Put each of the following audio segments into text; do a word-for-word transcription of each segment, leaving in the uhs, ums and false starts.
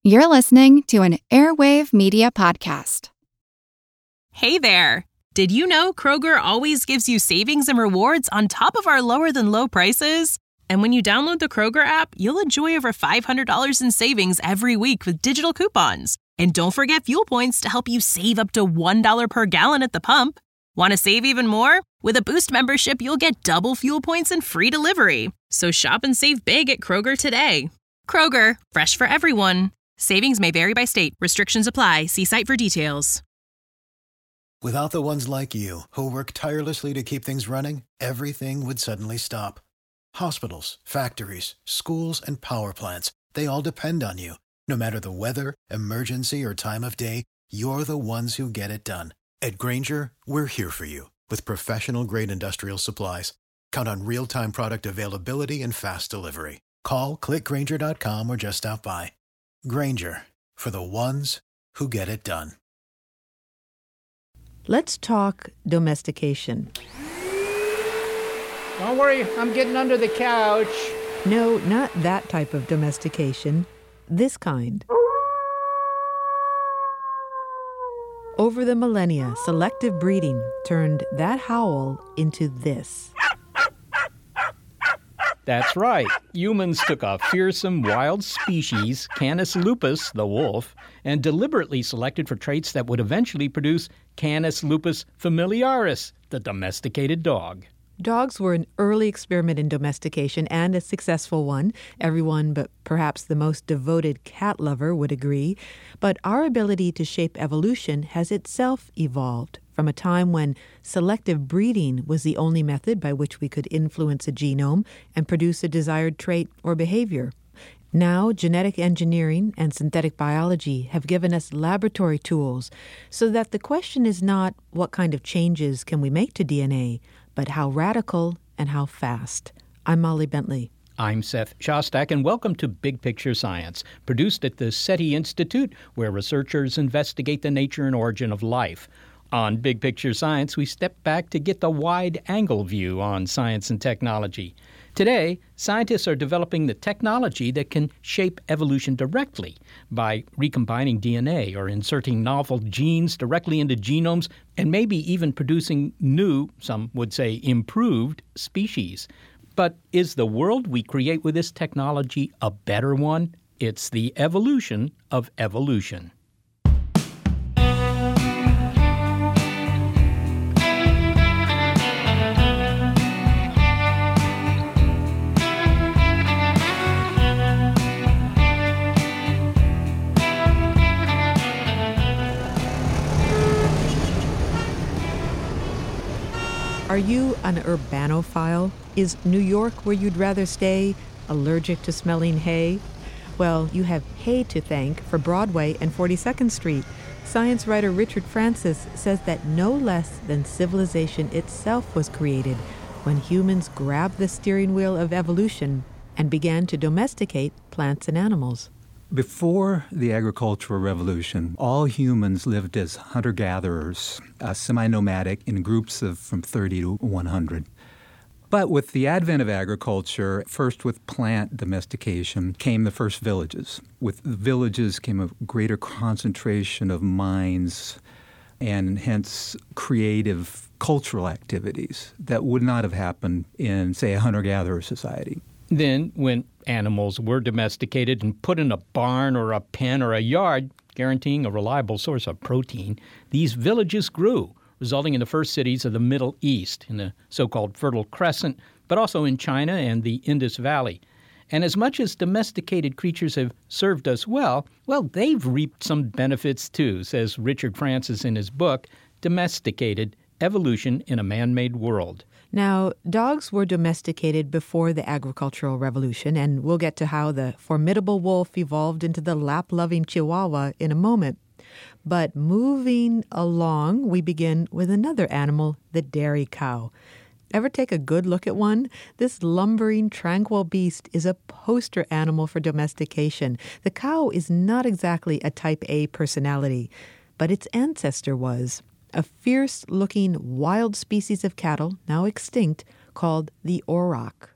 You're listening to an Airwave Media Podcast. Hey there! Did you know Kroger always gives you savings and rewards on top of our lower-than-low prices? And when you download the Kroger app, you'll enjoy over five hundred dollars in savings every week with digital coupons. And don't forget fuel points to help you save up to one dollar per gallon at the pump. Want to save even more? With a Boost membership, you'll get double fuel points and free delivery. So shop and save big at Kroger today. Kroger, fresh for everyone. Savings may vary by state. Restrictions apply. See site for details. Without the ones like you, who work tirelessly to keep things running, everything would suddenly stop. Hospitals, factories, schools, and power plants, they all depend on you. No matter the weather, emergency, or time of day, you're the ones who get it done. At Grainger, we're here for you with professional-grade industrial supplies. Count on real-time product availability and fast delivery. Call, click Grainger dot com, or just stop by. Grainger, for the ones who get it done. Let's talk domestication. Don't worry, I'm getting under the couch. No, not that type of domestication. This kind. Over the millennia, selective breeding turned that howl into this. That's right. Humans took a fearsome wild species, Canis lupus, the wolf, and deliberately selected for traits that would eventually produce Canis lupus familiaris, the domesticated dog. Dogs were an early experiment in domestication and a successful one. Everyone but perhaps the most devoted cat lover would agree. But our ability to shape evolution has itself evolved from a time when selective breeding was the only method by which we could influence a genome and produce a desired trait or behavior. Now, genetic engineering and synthetic biology have given us laboratory tools so that the question is not what kind of changes can we make to D N A, but how radical and how fast. I'm Molly Bentley. I'm Seth Shostak, and welcome to Big Picture Science, produced at the SETI Institute, where researchers investigate the nature and origin of life. On Big Picture Science, we step back to get the wide-angle view on science and technology. Today, scientists are developing the technology that can shape evolution directly by recombining D N A or inserting novel genes directly into genomes and maybe even producing new, some would say improved, species. But is the world we create with this technology a better one? It's the evolution of evolution. Are you an urbanophile? Is New York where you'd rather stay? Allergic to smelling hay? Well, you have hay to thank for Broadway and forty-second Street. Science writer Richard Francis says that no less than civilization itself was created when humans grabbed the steering wheel of evolution and began to domesticate plants and animals. Before the agricultural revolution, all humans lived as hunter-gatherers, uh, semi-nomadic, in groups of from thirty to one hundred. But with the advent of agriculture, first with plant domestication, came the first villages. With the villages came a greater concentration of minds and hence creative cultural activities that would not have happened in, say, a hunter-gatherer society. Then, when animals were domesticated and put in a barn or a pen or a yard, guaranteeing a reliable source of protein, these villages grew, resulting in the first cities of the Middle East, in the so-called Fertile Crescent, but also in China and the Indus Valley. And as much as domesticated creatures have served us well, well, they've reaped some benefits too, says Richard Francis in his book, Domesticated: Evolution in a Man-Made World. Now, dogs were domesticated before the agricultural revolution, and we'll get to how the formidable wolf evolved into the lap-loving Chihuahua in a moment. But moving along, we begin with another animal, the dairy cow. Ever take a good look at one? This lumbering, tranquil beast is a poster animal for domestication. The cow is not exactly a type A personality, but its ancestor was. A fierce-looking wild species of cattle, now extinct, called the auroch.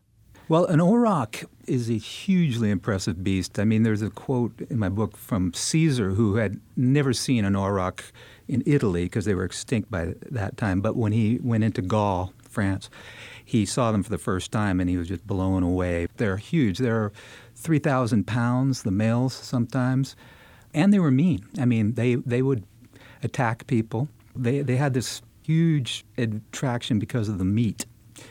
Well, an auroch is a hugely impressive beast. I mean, there's a quote in my book from Caesar, who had never seen an auroch in Italy because they were extinct by that time. But when he went into Gaul, France, he saw them for the first time and he was just blown away. They're huge. They're three thousand pounds, the males sometimes. And they were mean. I mean, they, they would attack people. They, they had this huge attraction because of the meat.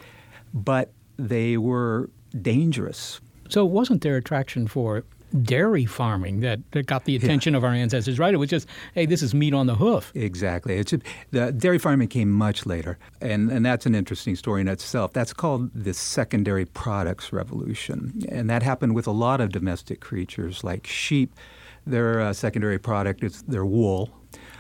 But they were dangerous. So wasn't there attraction for dairy farming that, that got the attention yeah. of our ancestors, right? It was just, hey, this is meat on the hoof. Exactly. It's a, the dairy farming came much later, and, and that's an interesting story in itself. That's called the secondary products revolution, and that happened with a lot of domestic creatures like sheep. Their uh, secondary product is their wool.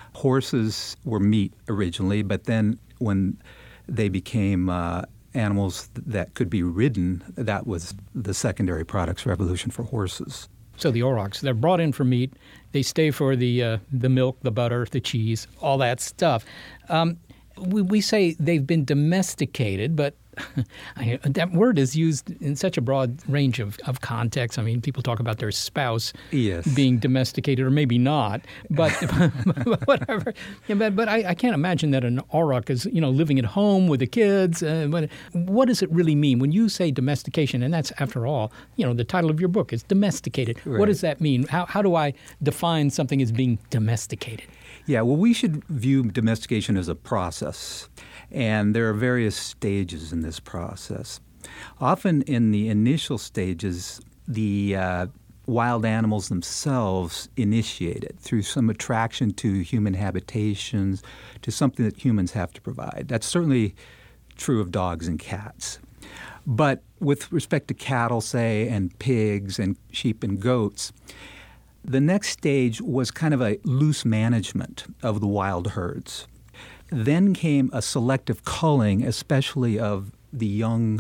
Horses were meat originally, but then when they became uh, animals that could be ridden, that was the secondary products revolution for horses. So the aurochs, they're brought in for meat. They stay for the uh, the milk, the butter, the cheese, all that stuff. Um, we, we say they've been domesticated, but I, that word is used in such a broad range of, of contexts. I mean, people talk about their spouse yes. being domesticated, or maybe not, but whatever. Yeah, but but I, I can't imagine that an auroch is, you know, living at home with the kids. Uh, but what does it really mean when you say domestication? And that's, after all, you know, the title of your book is Domesticated. Right. What does that mean? How how do I define something as being domesticated? Yeah, well, we should view domestication as a process. And there are various stages in this process. Often in the initial stages, the uh, wild animals themselves initiate it through some attraction to human habitations, to something that humans have to provide. That's certainly true of dogs and cats. But with respect to cattle, say, and pigs and sheep and goats, the next stage was kind of a loose management of the wild herds. Then came a selective culling, especially of the young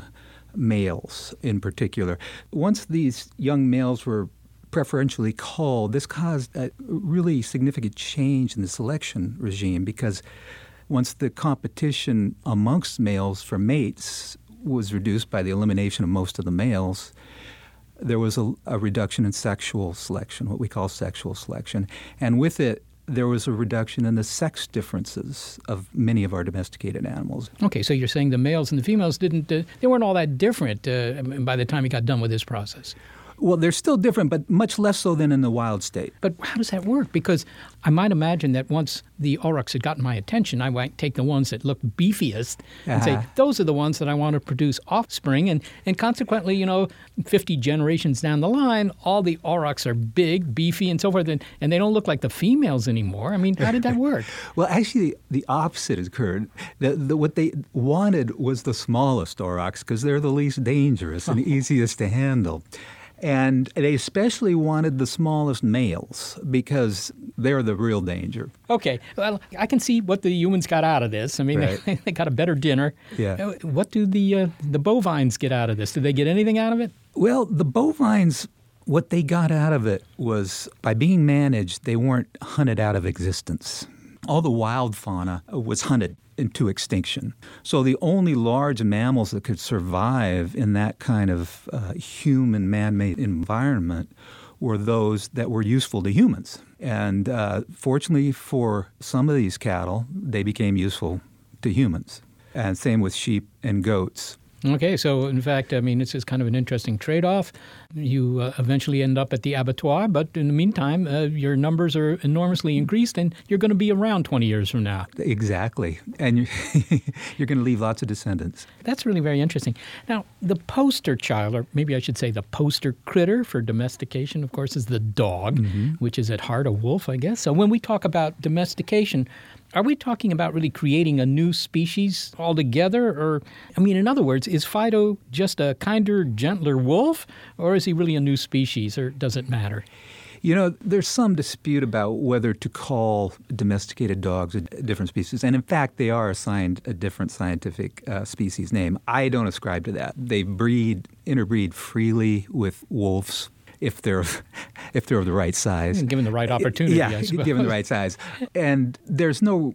males in particular. Once these young males were preferentially culled, this caused a really significant change in the selection regime, because once the competition amongst males for mates was reduced by the elimination of most of the males, there was a, a reduction in sexual selection, what we call sexual selection. And with it, there was a reduction in the sex differences of many of our domesticated animals. Okay, so you're saying the males and the females didn't, uh, they weren't all that different uh, by the time you got done with this process. Well, they're still different, but much less so than in the wild state. But how does that work? Because I might imagine that once the aurochs had gotten my attention, I might take the ones that look beefiest and uh-huh. say, those are the ones that I want to produce offspring. And, and consequently, you know, fifty generations down the line, all the aurochs are big, beefy, and so forth, and, and they don't look like the females anymore. I mean, how did that work? Well, actually, the opposite occurred. The, the, what they wanted was the smallest aurochs because they're the least dangerous and easiest to handle. And they especially wanted the smallest males because they're the real danger. Okay. Well, I can see what the humans got out of this. I mean, right. they, they got a better dinner. Yeah. What do the uh, the bovines get out of this? Do they get anything out of it? Well, the bovines, what they got out of it was by being managed, they weren't hunted out of existence. All the wild fauna was hunted into extinction. So the only large mammals that could survive in that kind of uh, human man-made environment were those that were useful to humans. And uh, fortunately for some of these cattle, they became useful to humans. And same with sheep and goats. Okay, so in fact, I mean, this is kind of an interesting trade-off. You uh, eventually end up at the abattoir, but in the meantime, uh, your numbers are enormously increased, and you're going to be around twenty years from now. Exactly. And you're, you're going to leave lots of descendants. That's really very interesting. Now, the poster child, or maybe I should say the poster critter for domestication, of course, is the dog, mm-hmm. which is at heart a wolf, I guess. So when we talk about domestication, are we talking about really creating a new species altogether? Or, I mean, in other words, is Fido just a kinder, gentler wolf? Or is he really a new species? Or does it matter? You know, there's some dispute about whether to call domesticated dogs a different species. And in fact, they are assigned a different scientific uh, species name. I don't ascribe to that. They breed, interbreed freely with wolves. If they're if they're of the right size. Given the right opportunity, yeah, I suppose. Given the right size. And there's no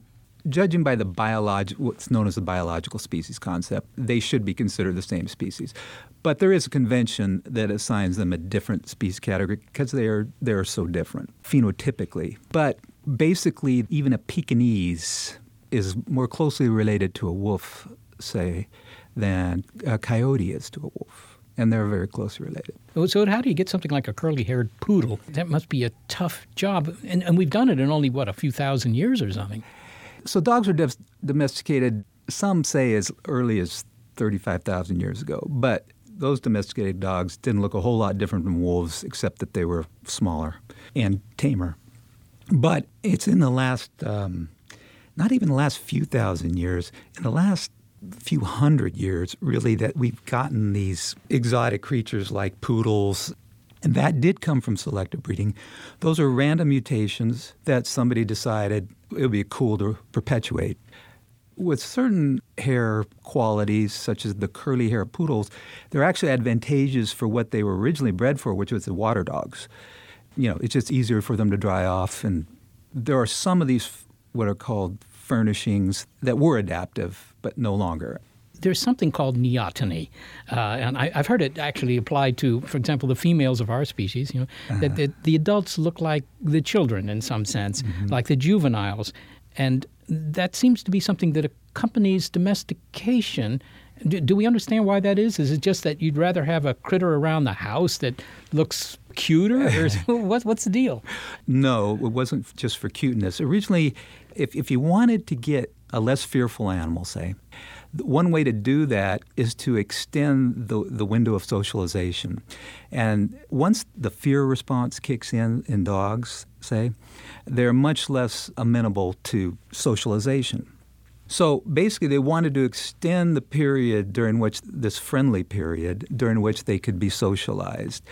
judging by the biolog- what's known as the biological species concept, they should be considered the same species. But there is a convention that assigns them a different species category because they are they are so different phenotypically. But basically, even a Pekingese is more closely related to a wolf, say, than a coyote is to a wolf. And they're very closely related. So how do you get something like a curly-haired poodle? That must be a tough job. And, and we've done it in only, what, a few thousand years or something. So dogs were de- domesticated, some say, as early as thirty-five thousand years ago. But those domesticated dogs didn't look a whole lot different from wolves, except that they were smaller and tamer. But it's in the last, um, not even the last few thousand years, in the last few hundred years, really, that we've gotten these exotic creatures like poodles. And that did come from selective breeding. Those are random mutations that somebody decided it would be cool to perpetuate. With certain hair qualities, such as the curly hair poodles, they're actually advantageous for what they were originally bred for, which was the water dogs. You know, it's just easier for them to dry off. And there are some of these what are called furnishings that were adaptive, but no longer. There's something called neoteny, uh, and I, I've heard it actually applied to, for example, the females of our species, you know, uh-huh. that the, the adults look like the children in some sense, mm-hmm. like the juveniles. And that seems to be something that accompanies domestication. Do, do we understand why that is? Is it just that you'd rather have a critter around the house that looks cuter? Or is, what, what's the deal? No, it wasn't just for cuteness. Originally, if, if you wanted to get a less fearful animal, say, one way to do that is to extend the, the window of socialization. And once the fear response kicks in in dogs, say, they're much less amenable to socialization. So basically they wanted to extend the period during which, this friendly period, during which they could be socialized.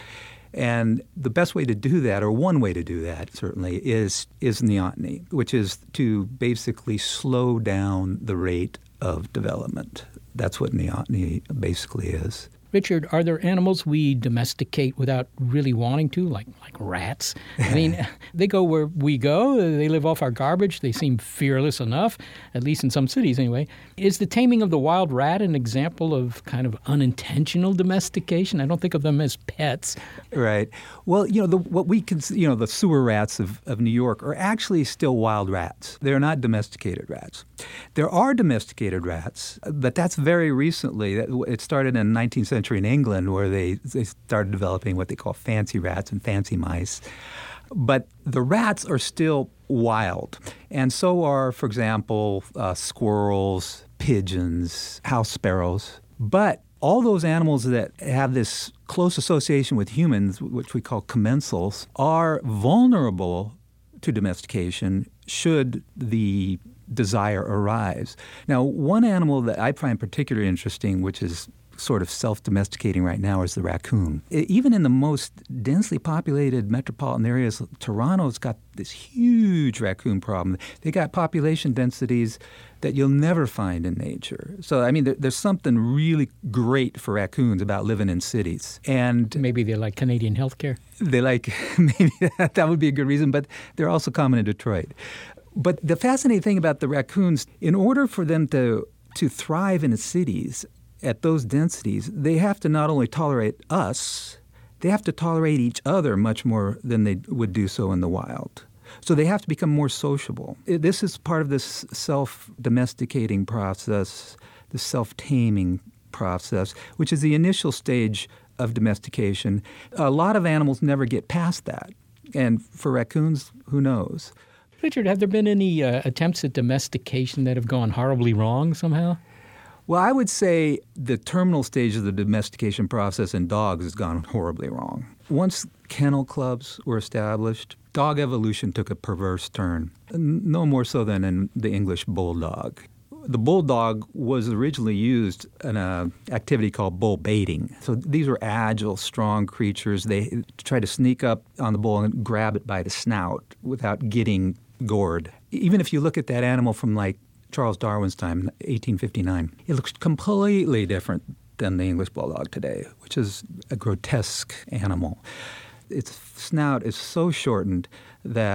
And the best way to do that, or one way to do that certainly, is, is neoteny, which is to basically slow down the rate of development. That's what neoteny basically is. Richard, are there animals we domesticate without really wanting to, like like rats? I mean, they go where we go. They live off our garbage. They seem fearless enough, at least in some cities anyway. Is the taming of the wild rat an example of kind of unintentional domestication? I don't think of them as pets. Right. Well, you know, the, what we can, you know, the sewer rats of, of New York are actually still wild rats. They're not domesticated rats. There are domesticated rats, but that's very recently. It started in the nineteenth century in England, where they, they started developing what they call fancy rats and fancy mice. But the rats are still wild. And so are, for example, uh, squirrels, pigeons, house sparrows. But all those animals that have this close association with humans, which we call commensals, are vulnerable to domestication should the desire arise. Now, one animal that I find particularly interesting, which is sort of self-domesticating right now, is the raccoon. Even in the most densely populated metropolitan areas, Toronto's got this huge raccoon problem. They got population densities that you'll never find in nature. So, I mean, there, there's something really great for raccoons about living in cities. And maybe they like Canadian healthcare. They like, maybe that, that would be a good reason, but they're also common in Detroit. But the fascinating thing about the raccoons, in order for them to, to thrive in the cities, at those densities, they have to not only tolerate us, they have to tolerate each other much more than they would do so in the wild. So they have to become more sociable. This is part of this self-domesticating process, the self-taming process, which is the initial stage of domestication. A lot of animals never get past that. And for raccoons, who knows? Richard, have there been any uh, attempts at domestication that have gone horribly wrong somehow? Well, I would say the terminal stage of the domestication process in dogs has gone horribly wrong. Once kennel clubs were established, dog evolution took a perverse turn, no more so than in the English bulldog. The bulldog was originally used in an activity called bull baiting. So these were agile, strong creatures. They tried to sneak up on the bull and grab it by the snout without getting gored. Even if you look at that animal from like Charles Darwin's time, eighteen fifty-nine, it looks completely different than the English bulldog today, which is a grotesque animal. Its snout is so shortened that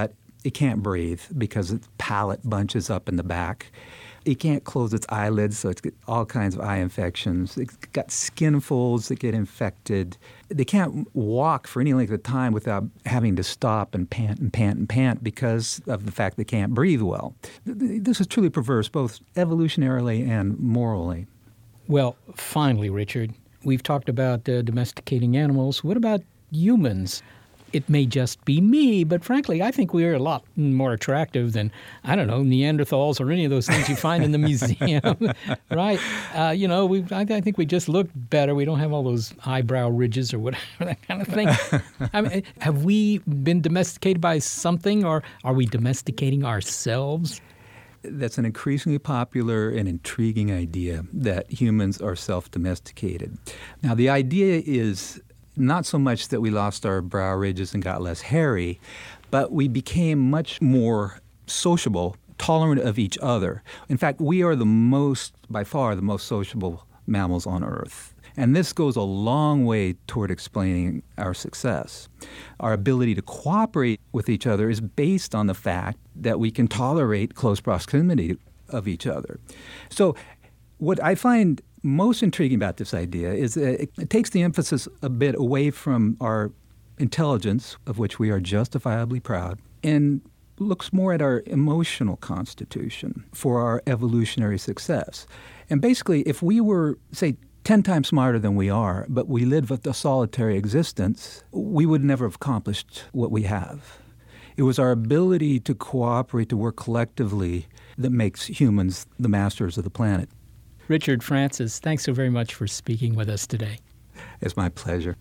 it can't breathe because its palate bunches up in the back. It can't close its eyelids, so it's got all kinds of eye infections. It's got skin folds that get infected. They can't walk for any length of time without having to stop and pant and pant and pant because of the fact they can't breathe well. This is truly perverse, both evolutionarily and morally. Well, finally, Richard, we've talked about uh, domesticating animals. What about humans? It may just be me, but frankly, I think we are a lot more attractive than, I don't know, Neanderthals or any of those things you find in the museum, right? Uh, you know, we I, I think we just look better. We don't have all those eyebrow ridges or whatever, that kind of thing. I mean, have we been domesticated by something, or are we domesticating ourselves? That's an increasingly popular and intriguing idea, that humans are self-domesticated. Now, the idea is not so much that we lost our brow ridges and got less hairy, but we became much more sociable, tolerant of each other. In fact, we are the most, by far, the most sociable mammals on Earth. And this goes a long way toward explaining our success. Our ability to cooperate with each other is based on the fact that we can tolerate close proximity of each other. So what I find most intriguing about this idea is that it, it takes the emphasis a bit away from our intelligence, of which we are justifiably proud, and looks more at our emotional constitution for our evolutionary success. And basically, if we were, say, ten times smarter than we are, but we lived a solitary existence, we would never have accomplished what we have. It was our ability to cooperate, to work collectively, that makes humans the masters of the planet. Richard Francis, thanks so very much for speaking with us today. It's my pleasure.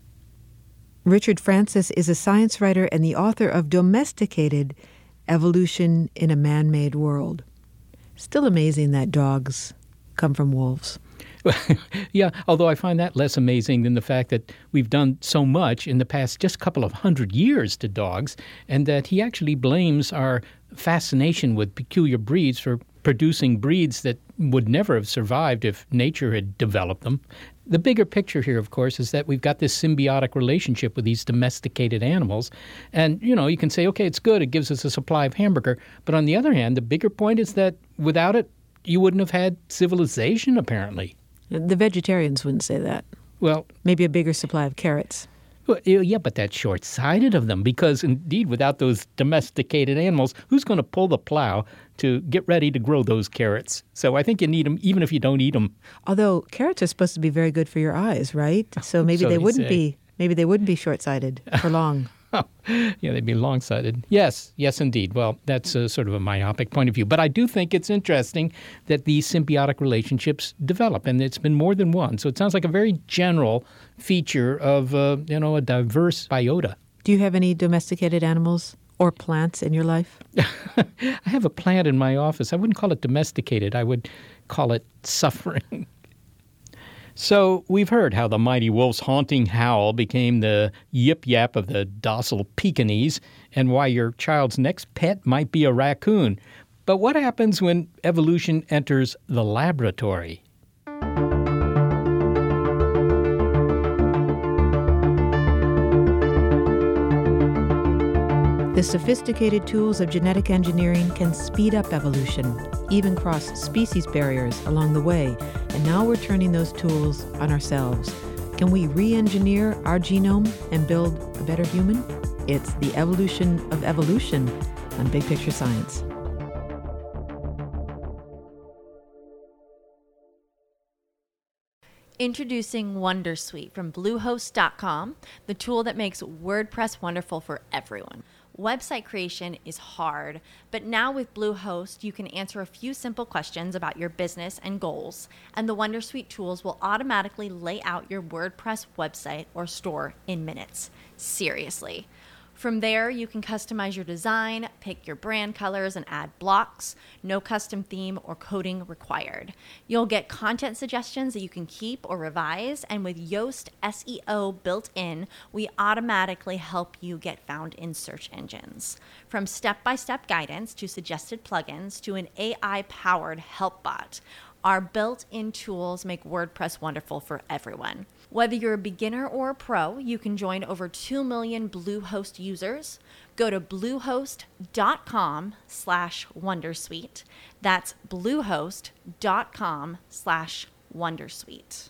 Richard Francis is a science writer and the author of Domesticated: Evolution in a Man-Made World. Still amazing that dogs come from wolves. Yeah, although I find that less amazing than the fact that we've done so much in the past just couple of hundred years to dogs, and that he actually blames our fascination with peculiar breeds for producing breeds that would never have survived if nature had developed them. The bigger picture here, of course, is that we've got this symbiotic relationship with these domesticated animals. And, you know, you can say, okay, it's good, it gives us a supply of hamburger. But on the other hand, the bigger point is that without it, you wouldn't have had civilization, apparently. The vegetarians wouldn't say that. Well, maybe a bigger supply of carrots. Well, yeah, but that's short-sighted of them, because indeed, without those domesticated animals, who's going to pull the plow to get ready to grow those carrots? So I think you need them, even if you don't eat them. Although carrots are supposed to be very good for your eyes, right? So maybe so they they wouldn't say. be. Maybe they wouldn't be short-sighted for long. Yeah, they'd be long-sighted. Yes, yes, indeed. Well, that's a sort of a myopic point of view. But I do think it's interesting that these symbiotic relationships develop, and it's been more than one. So it sounds like a very general feature of, uh, you know, a diverse biota. Do you have any domesticated animals or plants in your life? I have a plant in my office. I wouldn't call it domesticated. I would call it suffering. So we've heard how the mighty wolf's haunting howl became the yip-yap of the docile Pekingese, and why your child's next pet might be a raccoon. But what happens when evolution enters the laboratory? The sophisticated tools of genetic engineering can speed up evolution, even cross species barriers along the way, and now we're turning those tools on ourselves. Can we re-engineer our genome and build a better human? It's the evolution of evolution on Big Picture Science. Introducing Wondersuite from Bluehost dot com, the tool that makes WordPress wonderful for everyone. Website creation is hard, but now with Bluehost, you can answer a few simple questions about your business and goals, and the Wondersuite tools will automatically lay out your WordPress website or store in minutes. Seriously. From there, you can customize your design, pick your brand colors, and add blocks. No custom theme or coding required. You'll get content suggestions that you can keep or revise, and with Yoast S E O built in, we automatically help you get found in search engines. From step-by-step guidance to suggested plugins to an A I-powered help bot, our built-in tools make WordPress wonderful for everyone. Whether you're a beginner or a pro, you can join over two million Bluehost users. Go to bluehost.com slash wondersuite. That's bluehost.com slash wondersuite.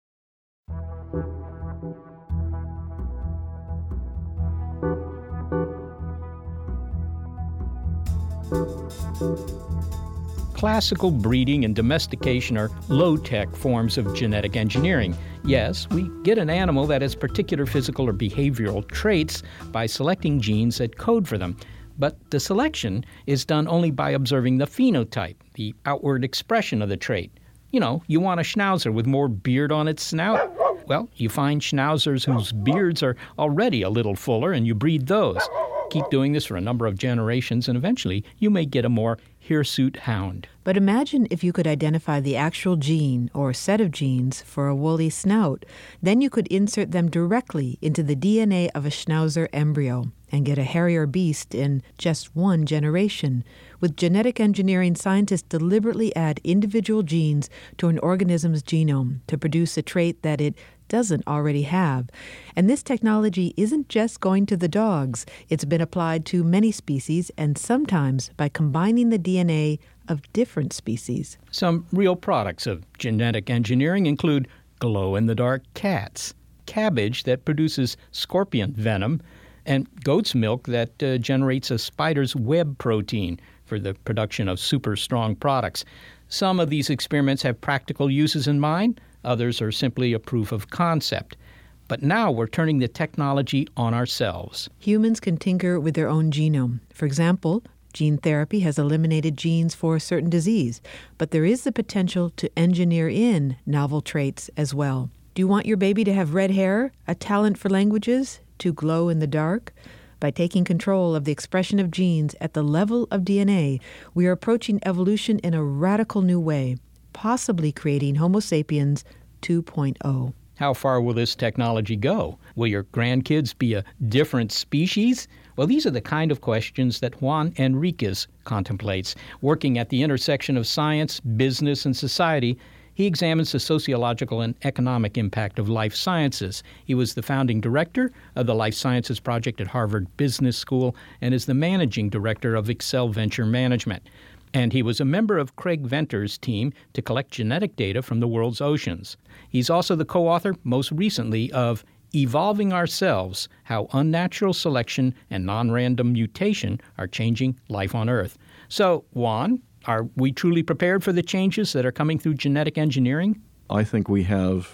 Classical breeding and domestication are low-tech forms of genetic engineering. Yes, we get an animal that has particular physical or behavioral traits by selecting genes that code for them. But the selection is done only by observing the phenotype, the outward expression of the trait. You know, you want a schnauzer with more beard on its snout? Well, you find schnauzers whose beards are already a little fuller and you breed those. Keep doing this for a number of generations and eventually you may get a more hirsute hound. But imagine if you could identify the actual gene or set of genes for a woolly snout. Then you could insert them directly into the D N A of a schnauzer embryo and get a Harrier beast in just one generation. With genetic engineering, scientists deliberately add individual genes to an organism's genome to produce a trait that it doesn't already have. And this technology isn't just going to the dogs. It's been applied to many species, and sometimes by combining the D N A of different species. Some real products of genetic engineering include glow-in-the-dark cats, cabbage that produces scorpion venom, and goat's milk that uh, generates a spider's web protein for the production of super strong products. Some of these experiments have practical uses in mind. Others are simply a proof of concept. But now we're turning the technology on ourselves. Humans can tinker with their own genome. For example, gene therapy has eliminated genes for a certain disease, but there is the potential to engineer in novel traits as well. Do you want your baby to have red hair, a talent for languages, to glow in the dark? By taking control of the expression of genes at the level of D N A, we are approaching evolution in a radical new way, possibly creating Homo sapiens two point oh. How far will this technology go? Will your grandkids be a different species? Well, these are the kind of questions that Juan Enriquez contemplates. Working at the intersection of science, business, and society, he examines the sociological and economic impact of life sciences. He was the founding director of the Life Sciences Project at Harvard Business School and is the managing director of Excel Venture Management. And he was a member of Craig Venter's team to collect genetic data from the world's oceans. He's also the co-author, most recently, of Evolving Ourselves, How Unnatural Selection and Non-Random Mutation Are Changing Life on Earth. So, Juan, are we truly prepared for the changes that are coming through genetic engineering? I think we have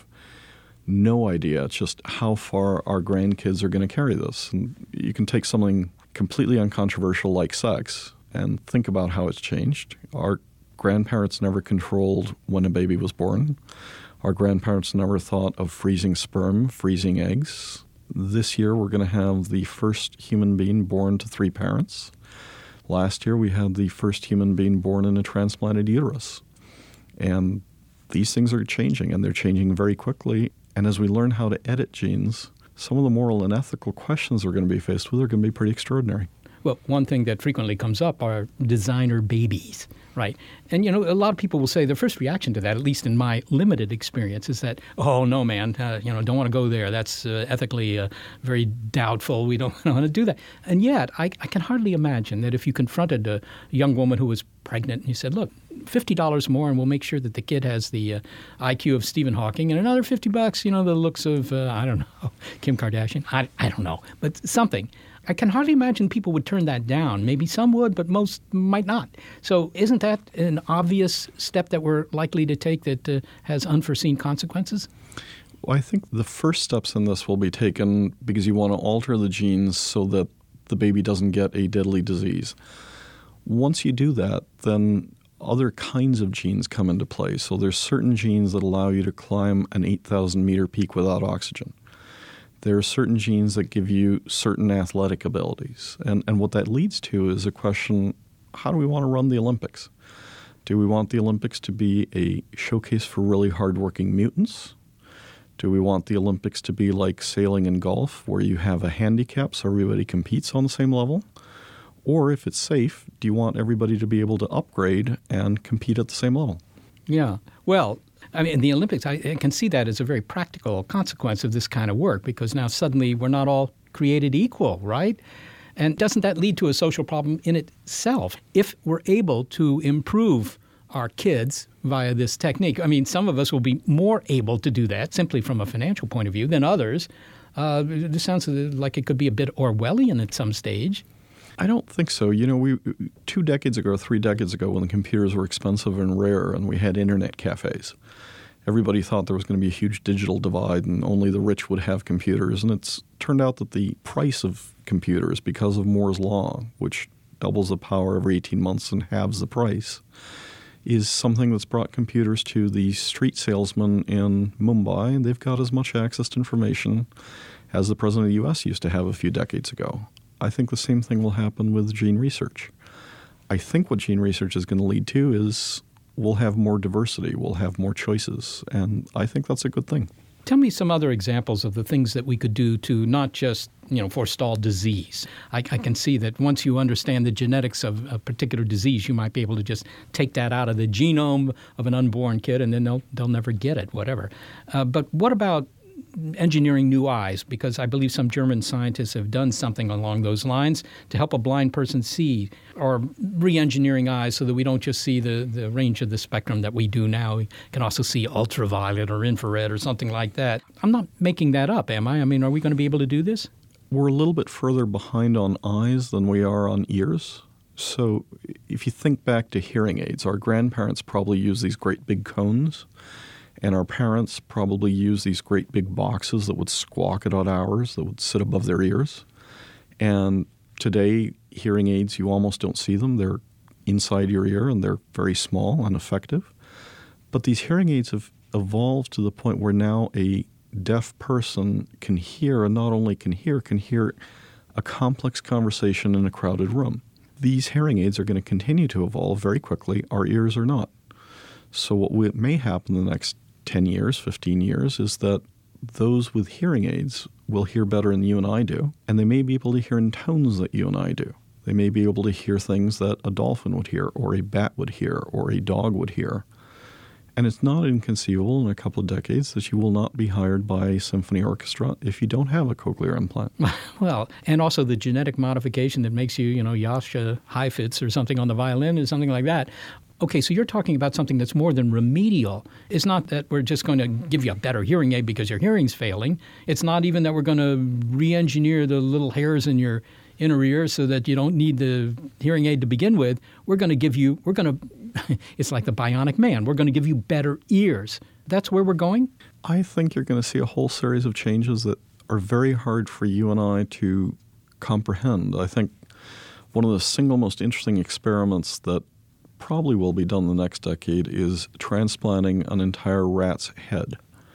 no idea just how far our grandkids are going to carry this. And you can take something completely uncontroversial like sex and think about how it's changed. Our grandparents never controlled when a baby was born. Our grandparents never thought of freezing sperm, freezing eggs. This year we're going to have the first human being born to three parents. Last year we had the first human being born in a transplanted uterus. And these things are changing, and they're changing very quickly. And as we learn how to edit genes, some of the moral and ethical questions we're going to be faced with are going to be pretty extraordinary. Well, one thing that frequently comes up are designer babies, right? And, you know, a lot of people will say their first reaction to that, at least in my limited experience, is that, oh, no, man, uh, you know, don't want to go there. That's uh, ethically uh, very doubtful. We don't want to do that. And yet, I, I can hardly imagine that if you confronted a young woman who was pregnant and you said, look, fifty dollars more and we'll make sure that the kid has the uh, I Q of Stephen Hawking, and another fifty bucks, you know, the looks of, uh, I don't know, Kim Kardashian. I, I don't know, but something. I can hardly imagine people would turn that down. Maybe some would, but most might not. So isn't that an obvious step that we're likely to take that uh, has unforeseen consequences? Well, I think the first steps in this will be taken because you want to alter the genes so that the baby doesn't get a deadly disease. Once you do that, then other kinds of genes come into play. So there's certain genes that allow you to climb an eight thousand meter peak without oxygen. There are certain genes that give you certain athletic abilities. And, and what that leads to is a question, how do we want to run the Olympics? Do we want the Olympics to be a showcase for really hardworking mutants? Do we want the Olympics to be like sailing and golf, where you have a handicap so everybody competes on the same level? Or if it's safe, do you want everybody to be able to upgrade and compete at the same level? Yeah. Well, I mean, in the Olympics, I, I can see that as a very practical consequence of this kind of work, because now suddenly we're not all created equal, right? And doesn't that lead to a social problem in itself? If we're able to improve our kids via this technique, I mean, some of us will be more able to do that simply from a financial point of view than others. Uh, this sounds like it could be a bit Orwellian at some stage. I don't think so. You know, we two decades ago, three decades ago, when the computers were expensive and rare and we had internet cafes, everybody thought there was going to be a huge digital divide and only the rich would have computers. And it's turned out that the price of computers, because of Moore's law, which doubles the power every eighteen months and halves the price, is something that's brought computers to the street salesman in Mumbai, and they've got as much access to information as the president of the U S used to have a few decades ago. I think the same thing will happen with gene research. I think what gene research is going to lead to is we'll have more diversity, we'll have more choices, and I think that's a good thing. Tell me some other examples of the things that we could do to not just, you know, forestall disease. I, I can see that once you understand the genetics of a particular disease, you might be able to just take that out of the genome of an unborn kid and then they'll they'll never get it, whatever. Uh, but what about engineering new eyes? Because I believe some German scientists have done something along those lines to help a blind person see, or re-engineering eyes so that we don't just see the, the range of the spectrum that we do now. We can also see ultraviolet or infrared or something like that. I'm not making that up, am I? I mean, are we going to be able to do this? We're a little bit further behind on eyes than we are on ears. So if you think back to hearing aids, our grandparents probably used these great big cones. And our parents probably used these great big boxes that would squawk at odd hours, that would sit above their ears. And today, hearing aids, you almost don't see them. They're inside your ear, and they're very small and effective. But these hearing aids have evolved to the point where now a deaf person can hear, and not only can hear, can hear a complex conversation in a crowded room. These hearing aids are going to continue to evolve very quickly. Our ears are not. So what may happen in the next ten years, fifteen years, is that those with hearing aids will hear better than you and I do, and they may be able to hear in tones that you and I do. They may be able to hear things that a dolphin would hear, or a bat would hear, or a dog would hear. And it's not inconceivable in a couple of decades that you will not be hired by a symphony orchestra if you don't have a cochlear implant. Well, and also the genetic modification that makes you, you know, Jascha Heifetz or something on the violin or something like that. Okay, so you're talking about something that's more than remedial. It's not that we're just going to give you a better hearing aid because your hearing's failing. It's not even that we're going to re-engineer the little hairs in your inner ear so that you don't need the hearing aid to begin with. We're going to give you, we're going to, it's like the bionic man. We're going to give you better ears. That's where we're going? I think you're going to see a whole series of changes that are very hard for you and I to comprehend. I think one of the single most interesting experiments that probably will be done the next decade is transplanting an entire rat's head.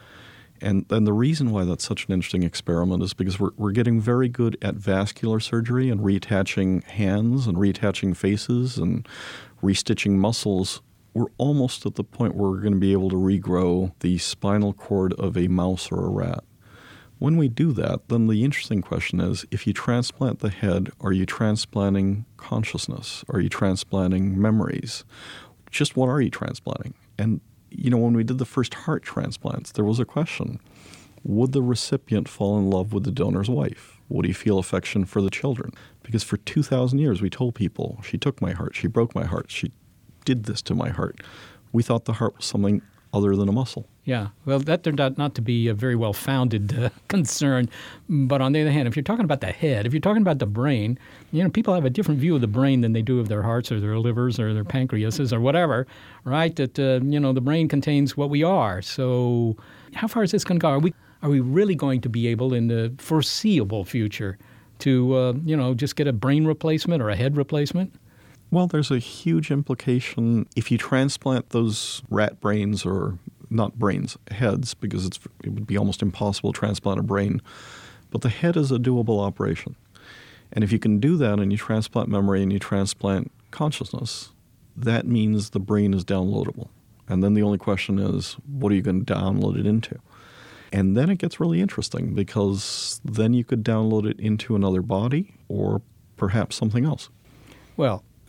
And and the reason why that's such an interesting experiment is because we're we're getting very good at vascular surgery and reattaching hands and reattaching faces and restitching muscles. We're almost at the point where we're going to be able to regrow the spinal cord of a mouse or a rat. When we do that, then the interesting question is, if you transplant the head, are you transplanting consciousness? Are you transplanting memories? Just what are you transplanting? And, you know, when we did the first heart transplants, there was a question. Would the recipient fall in love with the donor's wife? Would he feel affection for the children? Because for two thousand years we told people, she took my heart, she broke my heart, she did this to my heart. We thought the heart was something other than a muscle. Yeah, well, that turned out not to be a very well-founded uh, concern. But on the other hand, if you're talking about the head, if you're talking about the brain, you know, people have a different view of the brain than they do of their hearts or their livers or their pancreases or whatever, right? That, uh, you know, the brain contains what we are. So how far is this going to go? Are we, are we really going to be able in the foreseeable future to, uh, you know, just get a brain replacement or a head replacement? Well, there's a huge implication if you transplant those rat brains, or not brains, heads, because it's, it would be almost impossible to transplant a brain. But the head is a doable operation. And if you can do that and you transplant memory and you transplant consciousness, that means the brain is downloadable. And then the only question is, what are you going to download it into? And then it gets really interesting, because then you could download it into another body or perhaps something else. Well,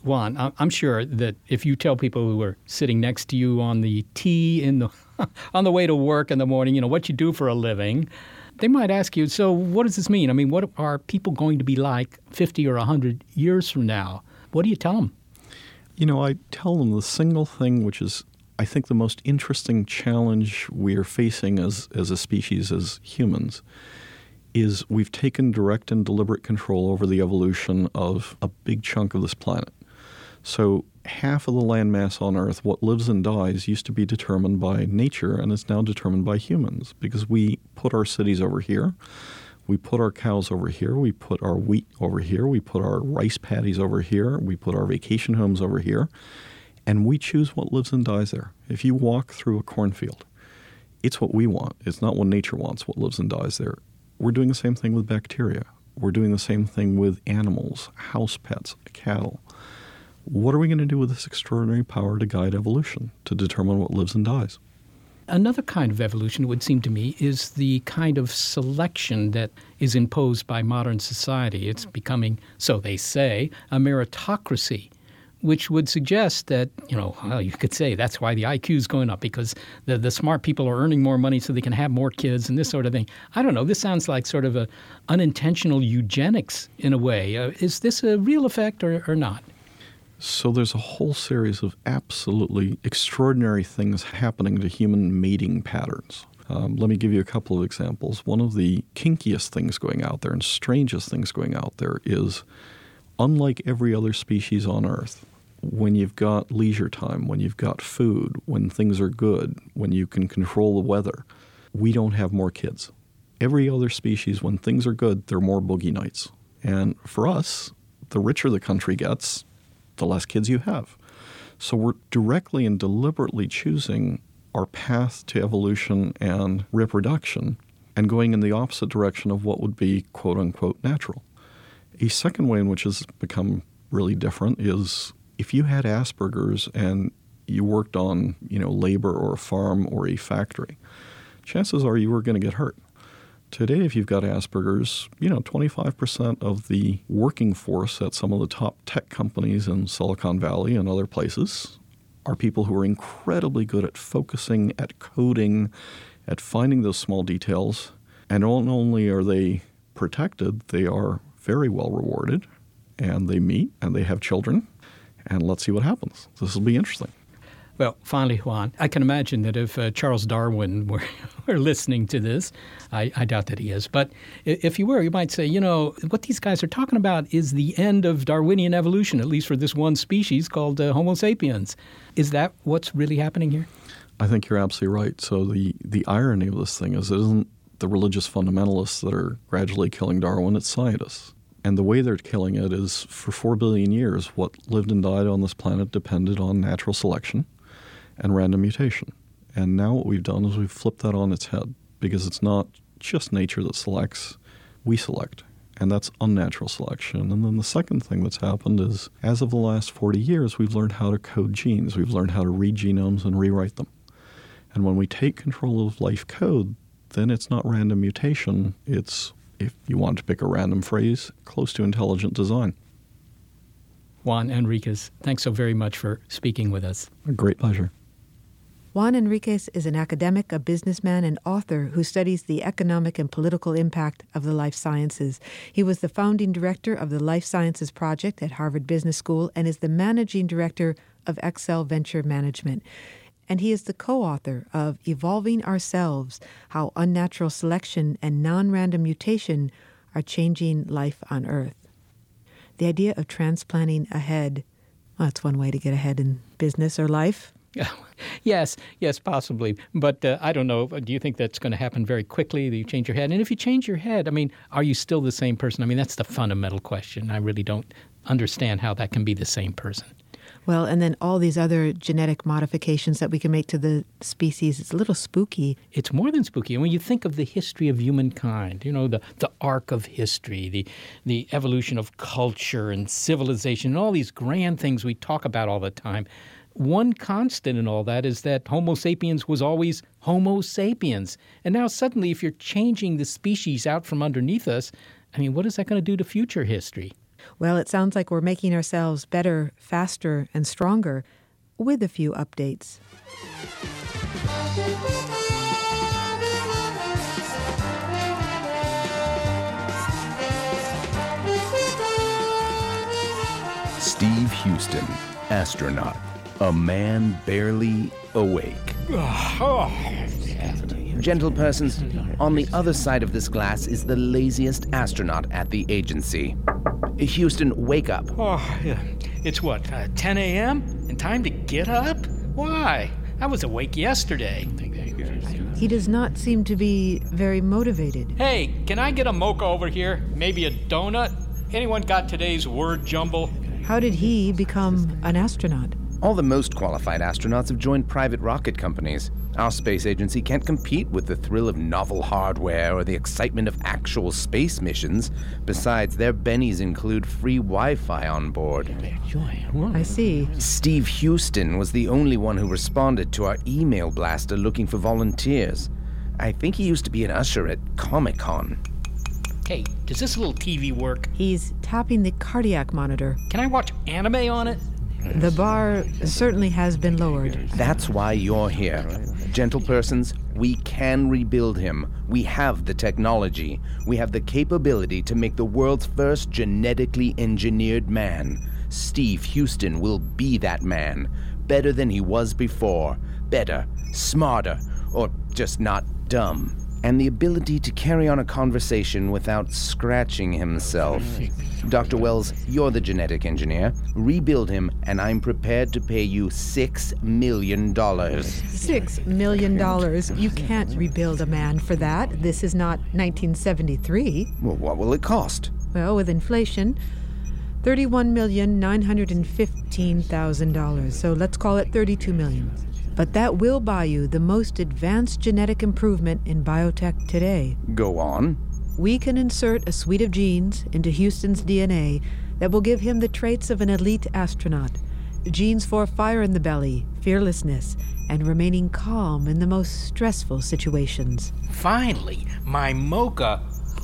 Juan, I- I'm sure that if you tell people who are sitting next to you on the T in the on the way to work in the morning, you know, what you do for a living, they might ask you, so what does this mean? I mean, what are people going to be like fifty or one hundred years from now? What do you tell them? You know, I tell them the single thing which is, I think, the most interesting challenge we are facing as, as a species, as humans, is we've taken direct and deliberate control over the evolution of a big chunk of this planet. So half of the landmass on Earth, what lives and dies, used to be determined by nature and is now determined by humans because we put our cities over here, we put our cows over here, we put our wheat over here, we put our rice paddies over here, we put our vacation homes over here, and we choose what lives and dies there. If you walk through a cornfield, it's what we want. It's not what nature wants, what lives and dies there. We're doing the same thing with bacteria. We're doing the same thing with animals, house pets, cattle. What are we going to do with this extraordinary power to guide evolution, to determine what lives and dies? Another kind of evolution, it would seem to me, is the kind of selection that is imposed by modern society. It's becoming, so they say, a meritocracy, which would suggest that, you know, well, you could say that's why the I Q is going up, because the, the smart people are earning more money so they can have more kids and this sort of thing. I don't know. This sounds like sort of a unintentional eugenics in a way. Uh, is this a real effect or, or not? So there's a whole series of absolutely extraordinary things happening to human mating patterns. Um, let me give you a couple of examples. One of the kinkiest things going out there and strangest things going out there is, unlike every other species on Earth, when you've got leisure time, when you've got food, when things are good, when you can control the weather, we don't have more kids. Every other species, when things are good, they're more boogie nights. And for us, the richer the country gets, the less kids you have. So we're directly and deliberately choosing our path to evolution and reproduction and going in the opposite direction of what would be quote-unquote natural. A second way in which it's become really different is if you had Asperger's and you worked on, you know, labor or a farm or a factory, chances are you were going to get hurt. Today, if you've got Asperger's, you know, twenty-five percent of the working force at some of the top tech companies in Silicon Valley and other places are people who are incredibly good at focusing, at coding, at finding those small details. And not only are they protected, they are very well rewarded, and they meet, and they have children. And let's see what happens. This will be interesting. Well, finally, Juan, I can imagine that if uh, Charles Darwin were, were listening to this, I, I doubt that he is, but if he were, you might say, you know, what these guys are talking about is the end of Darwinian evolution, at least for this one species called uh, Homo sapiens. Is that what's really happening here? I think you're absolutely right. So the, the irony of this thing is it isn't the religious fundamentalists that are gradually killing Darwin, it's scientists. And the way they're killing it is for four billion years, what lived and died on this planet depended on natural selection and random mutation. And now what we've done is we've flipped that on its head because it's not just nature that selects, we select. And that's unnatural selection. And then the second thing that's happened is as of the last forty years, we've learned how to code genes. We've learned how to read genomes and rewrite them. And when we take control of life code, then it's not random mutation. It's, if you want to pick a random phrase, close to intelligent design. Juan Enriquez, thanks so very much for speaking with us. A great pleasure. Juan Enriquez is an academic, a businessman, and author who studies the economic and political impact of the life sciences. He was the founding director of the Life Sciences Project at Harvard Business School and is the managing director of Excel Venture Management. And he is the co-author of Evolving Ourselves, How Unnatural Selection and Non-Random Mutation Are Changing Life on Earth. The idea of transplanting ahead, well, that's one way to get ahead in business or life. Yes, yes, possibly. But uh, I don't know. Do you think that's going to happen very quickly, that you change your head? And if you change your head, I mean, are you still the same person? I mean, that's the fundamental question. I really don't understand how that can be the same person. Well, and then all these other genetic modifications that we can make to the species, it's a little spooky. It's more than spooky. And when you think of the history of humankind, you know, the, the arc of history, the, the evolution of culture and civilization, and all these grand things we talk about all the time, one constant in all that is that Homo sapiens was always Homo sapiens. And now suddenly, if you're changing the species out from underneath us, I mean, what is that going to do to future history? Well, it sounds like we're making ourselves better, faster, and stronger, with a few updates. Steve Houston, astronaut, a man barely awake. Gentle persons, on the other side of this glass is the laziest astronaut at the agency. Houston, wake up. Oh, yeah. It's what, uh, ten a.m.? And time to get up? Why? I was awake yesterday. He does not seem to be very motivated. Hey, can I get a mocha over here? Maybe a donut? Anyone got today's word jumble? How did he become an astronaut? All the most qualified astronauts have joined private rocket companies. Our space agency can't compete with the thrill of novel hardware or the excitement of actual space missions. Besides, their bennies include free Wi-Fi on board. I see. Steve Houston was the only one who responded to our email blaster looking for volunteers. I think he used to be an usher at Comic-Con. Hey, does this little T V work? He's tapping the cardiac monitor. Can I watch anime on it? The bar certainly has been lowered. That's why you're here. Gentle persons, we can rebuild him. We have the technology. We have the capability to make the world's first genetically engineered man. Steve Houston will be that man. Better than he was before. Better, smarter, or just not dumb. And the ability to carry on a conversation without scratching himself. Doctor Wells, you're the genetic engineer. Rebuild him, and I'm prepared to pay you six million dollars. Six million dollars? You can't rebuild a man for that. This is not nineteen seventy-three. Well, what will it cost? Well, with inflation, thirty-one million nine hundred fifteen thousand dollars. So let's call it thirty-two million dollars. But that will buy you the most advanced genetic improvement in biotech today. Go on. We can insert a suite of genes into Houston's D N A that will give him the traits of an elite astronaut. Genes for fire in the belly, fearlessness, and remaining calm in the most stressful situations. Finally, my mocha.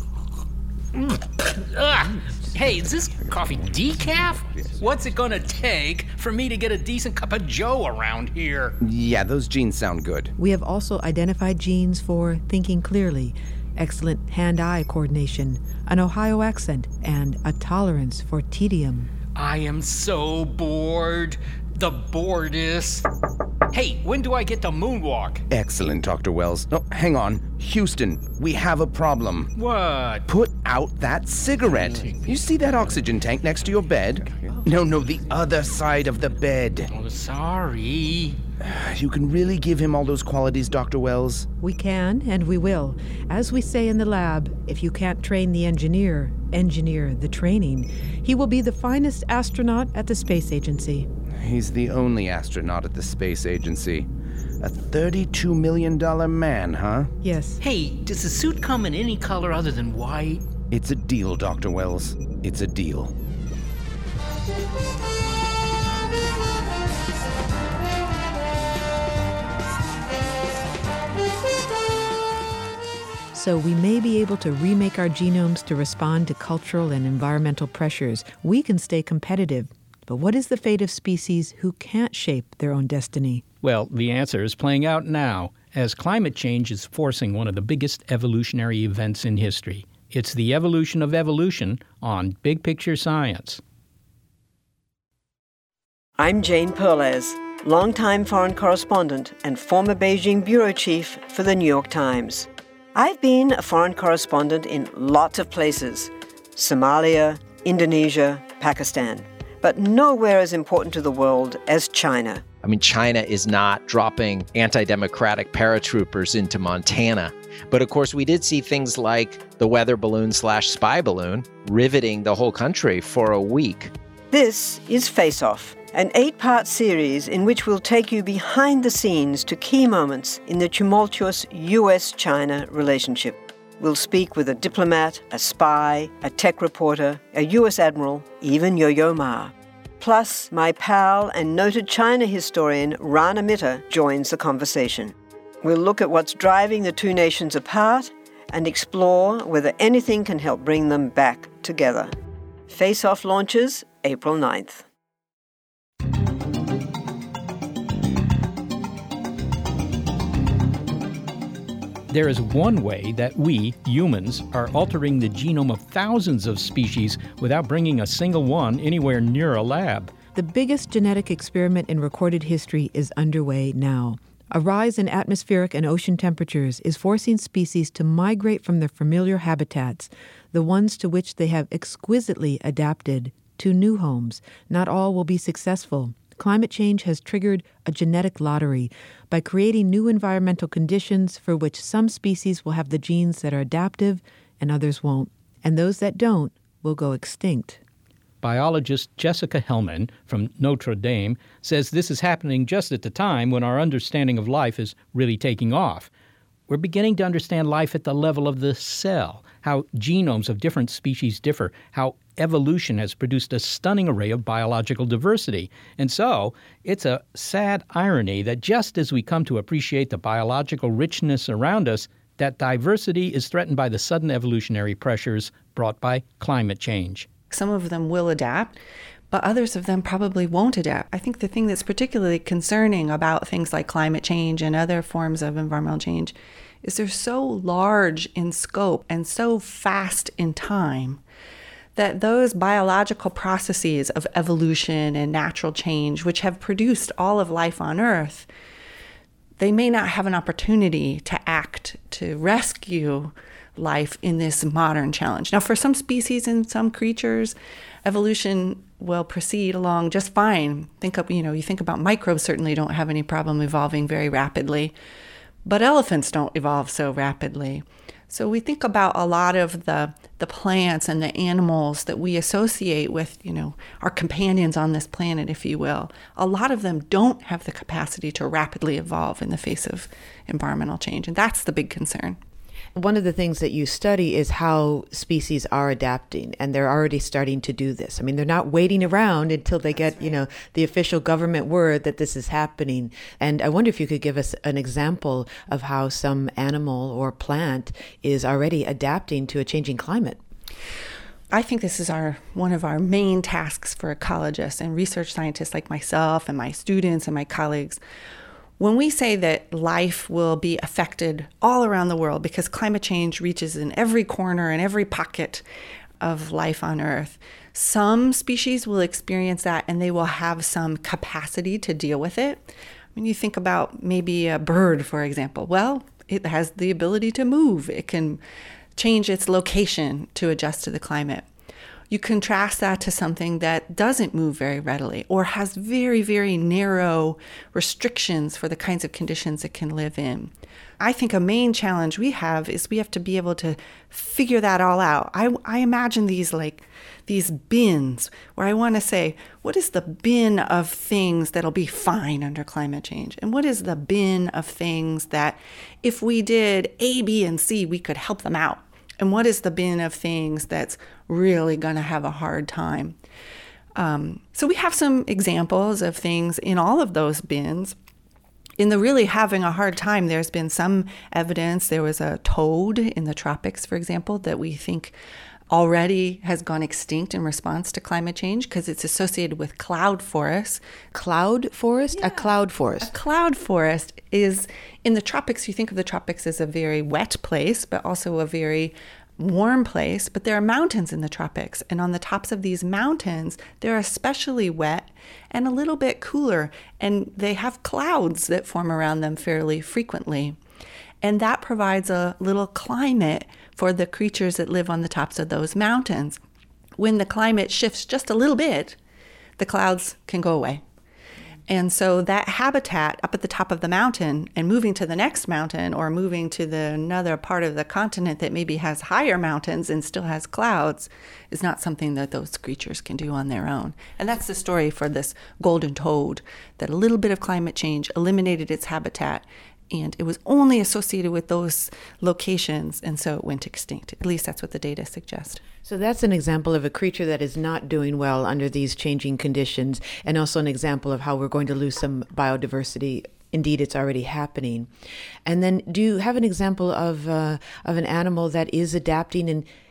Ugh. Hey, is this coffee decaf? What's it gonna take for me to get a decent cup of joe around here? Yeah, those genes sound good. We have also identified genes for thinking clearly, excellent hand-eye coordination, an Ohio accent, and a tolerance for tedium. I am so bored. The boredest. Hey, when do I get to moonwalk? Excellent, Doctor Wells. Oh, hang on. Houston, we have a problem. What? Put out that cigarette. You see that oxygen tank next to your bed? No, no, the other side of the bed. Oh, sorry. You can really give him all those qualities, Doctor Wells? We can, and we will. As we say in the lab, if you can't train the engineer, engineer the training. He will be the finest astronaut at the space agency. He's the only astronaut at the space agency. A thirty-two million dollars man, huh? Yes. Hey, does the suit come in any color other than white? It's a deal, Doctor Wells. It's a deal. So we may be able to remake our genomes to respond to cultural and environmental pressures. We can stay competitive. But what is the fate of species who can't shape their own destiny? Well, the answer is playing out now, as climate change is forcing one of the biggest evolutionary events in history. It's the evolution of evolution on Big Picture Science. I'm Jane Perlez, longtime foreign correspondent and former Beijing bureau chief for the New York Times. I've been a foreign correspondent in lots of places: Somalia, Indonesia, Pakistan. But nowhere as important to the world as China. I mean, China is not dropping anti-democratic paratroopers into Montana. But of course, we did see things like the weather balloon slash spy balloon riveting the whole country for a week. This is Face Off, an eight-part series in which we'll take you behind the scenes to key moments in the tumultuous U S China relationship. We'll speak with a diplomat, a spy, a tech reporter, a U S admiral, even Yo-Yo Ma. Plus, my pal and noted China historian Rana Mitter joins the conversation. We'll look at what's driving the two nations apart and explore whether anything can help bring them back together. Face Off launches April ninth. There is one way that we, humans, are altering the genome of thousands of species without bringing a single one anywhere near a lab. The biggest genetic experiment in recorded history is underway now. A rise in atmospheric and ocean temperatures is forcing species to migrate from their familiar habitats, the ones to which they have exquisitely adapted, to new homes. Not all will be successful. Climate change has triggered a genetic lottery by creating new environmental conditions for which some species will have the genes that are adaptive and others won't. And those that don't will go extinct. Biologist Jessica Hellman from Notre Dame says this is happening just at the time when our understanding of life is really taking off. We're beginning to understand life at the level of the cell, how genomes of different species differ, how evolution has produced a stunning array of biological diversity. And so, it's a sad irony that just as we come to appreciate the biological richness around us, that diversity is threatened by the sudden evolutionary pressures brought by climate change. Some of them will adapt, but others of them probably won't adapt. I think the thing that's particularly concerning about things like climate change and other forms of environmental change is they're so large in scope and so fast in time that those biological processes of evolution and natural change, which have produced all of life on Earth, they may not have an opportunity to act to rescue life in this modern challenge. Now, for some species and some creatures, evolution will proceed along just fine. Think of, you know, you think about microbes certainly don't have any problem evolving very rapidly, but elephants don't evolve so rapidly. So we think about a lot of the the plants and the animals that we associate with, you know, our companions on this planet, if you will. A lot of them don't have the capacity to rapidly evolve in the face of environmental change, and that's the big concern. One of the things that you study is how species are adapting, and they're already starting to do this. I mean, they're not waiting around until they get, right. you know, the official government word that this is happening. And I wonder if you could give us an example of how some animal or plant is already adapting to a changing climate. I think this is our one of our main tasks for ecologists and research scientists like myself and my students and my colleagues. When we say that life will be affected all around the world because climate change reaches in every corner and every pocket of life on Earth, some species will experience that and they will have some capacity to deal with it. When you think about maybe a bird, for example, well, it has the ability to move. It can change its location to adjust to the climate. You contrast that to something that doesn't move very readily or has very, very narrow restrictions for the kinds of conditions it can live in. I think a main challenge we have is we have to be able to figure that all out. I, I imagine these like these bins where I want to say, what is the bin of things that'll be fine under climate change? And what is the bin of things that if we did A, B, and C, we could help them out? And what is the bin of things that's really going to have a hard time? Um, so we have some examples of things in all of those bins. In the really having a hard time, there's been some evidence. There was a toad in the tropics, for example, that we think already has gone extinct in response to climate change because it's associated with cloud forests. Cloud forest? Yeah. A cloud forest. A cloud forest is, in the tropics, you think of the tropics as a very wet place, but also a very warm place. But there are mountains in the tropics. And on the tops of these mountains, they're especially wet and a little bit cooler. And they have clouds that form around them fairly frequently. And that provides a little climate for the creatures that live on the tops of those mountains. When the climate shifts just a little bit, the clouds can go away. And so that habitat up at the top of the mountain and moving to the next mountain or moving to the another part of the continent that maybe has higher mountains and still has clouds is not something that those creatures can do on their own. And that's the story for this golden toad, that a little bit of climate change eliminated its habitat, and it was only associated with those locations, and so it went extinct. At least that's what the data suggest. So that's an example of a creature that is not doing well under these changing conditions, and also an example of how we're going to lose some biodiversity. Indeed, it's already happening. And then do you have an example of uh, of an animal that is adapting and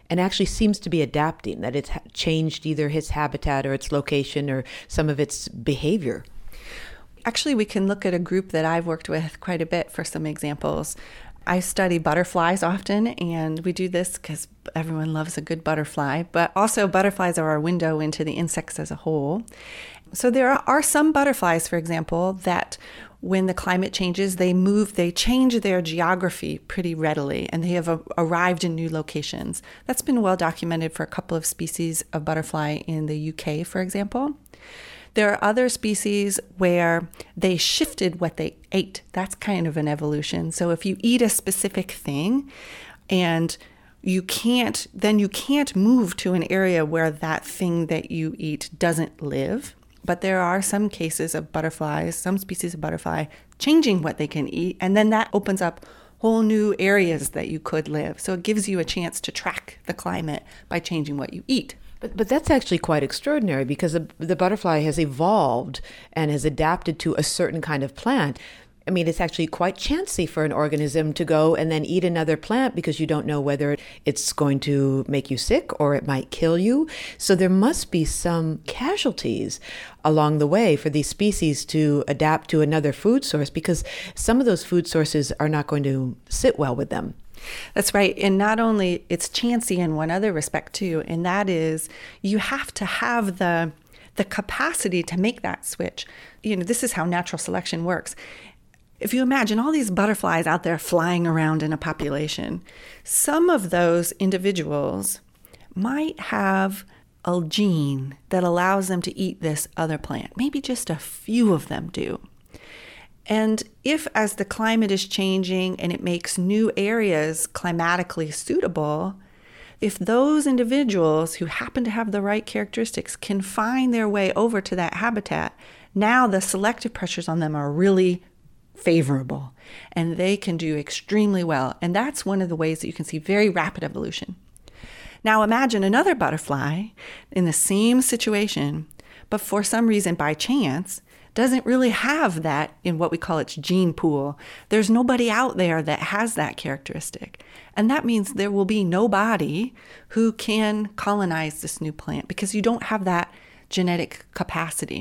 and actually seems to be adapting, that it's changed either its habitat or its location or some of its behavior. Actually, we can look at a group that I've worked with quite a bit for some examples. I study butterflies often, and we do this because everyone loves a good butterfly, but also butterflies are our window into the insects as a whole. So there are some butterflies, for example, that when the climate changes, they move, they change their geography pretty readily, and they have a, arrived in new locations. That's been well documented for a couple of species of butterfly in the U K, for example. There are other species where they shifted what they ate. That's kind of an evolution. So if you eat a specific thing and you can't, then you can't move to an area where that thing that you eat doesn't live. But there are some cases of butterflies, some species of butterfly, changing what they can eat, and then that opens up whole new areas that you could live. So it gives you a chance to track the climate by changing what you eat. But but that's actually quite extraordinary, because the, the butterfly has evolved and has adapted to a certain kind of plant. I mean, it's actually quite chancy for an organism to go and then eat another plant because you don't know whether it's going to make you sick or it might kill you. So there must be some casualties along the way for these species to adapt to another food source, because some of those food sources are not going to sit well with them. That's right. And not only, it's chancy in one other respect too, and that is you have to have the the capacity to make that switch. You know, this is how natural selection works. If you imagine all these butterflies out there flying around in a population, some of those individuals might have a gene that allows them to eat this other plant. Maybe just a few of them do. And if, as the climate is changing and it makes new areas climatically suitable, if those individuals who happen to have the right characteristics can find their way over to that habitat, now the selective pressures on them are really favorable, and they can do extremely well. And that's one of the ways that you can see very rapid evolution. Now imagine another butterfly in the same situation, but for some reason, by chance, doesn't really have that in what we call its gene pool. There's nobody out there that has that characteristic. And that means there will be nobody who can colonize this new plant because you don't have that genetic capacity.